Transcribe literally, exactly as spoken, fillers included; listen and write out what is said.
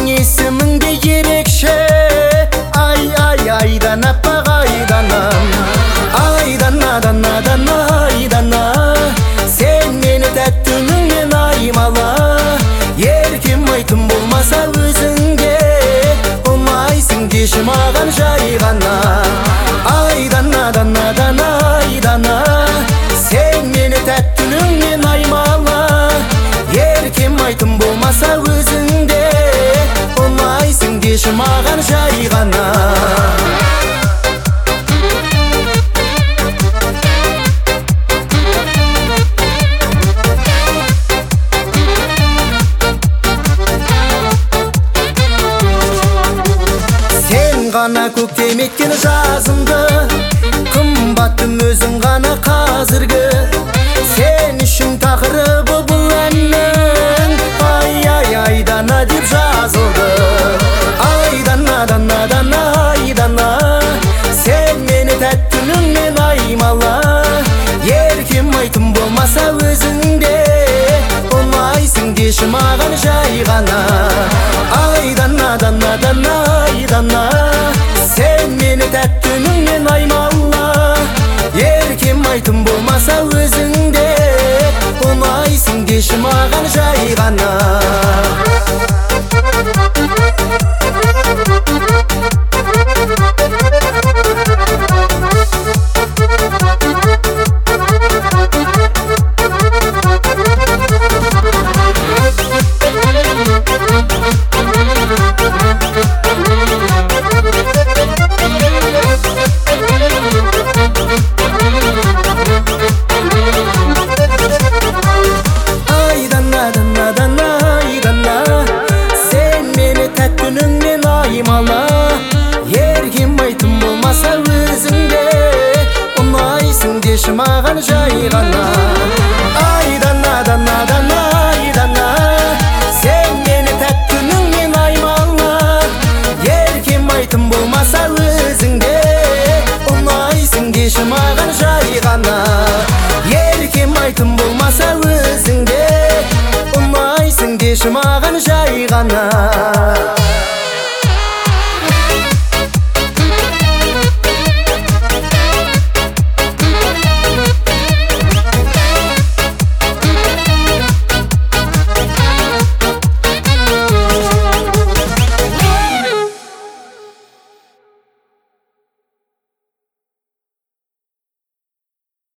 Senin ismin de gerekşe. Ay ay aydan appak aydanam. Aydana dana dana aydana. Sen meni tattının aymala. Еркем айтым болмаса өзіңде, ұнайсың дешім аған жай ғана. Айдана дана дана айдана. Сен мені тәттінің аймала. Еркем айтым болмаса өзіңде, ұнайсың дешім аған жай ғана. Ғана көктем еткен жазымды, қымбаттым өзің ғана қазіргі. Сен үшін тақырыбы бұл әннің, ай ай айдана деп жазылды. Айдана дана дана айдана. Сен мені тәттінің аймала. Еркем айтым болмаса өзіңде, ұнайсың деші маған жай ғана. Айдана дана дана айдана. Sen meni tattının aymalla. Еркем айтым болмаса өзіңде, ұнайсың дешім аған жай ғана. Еркем айтым болмаса өзіңде, ұнайсың дешім аған жай ғана. Айдана дана дана айдана. Сен мені тәттінің аймала. Еркем айтым болмаса өзіңде, ұнайсың дешім аған жай ғана. Еркем айтым болмаса өзіңде, ұнайсың дешім аған жай ғана.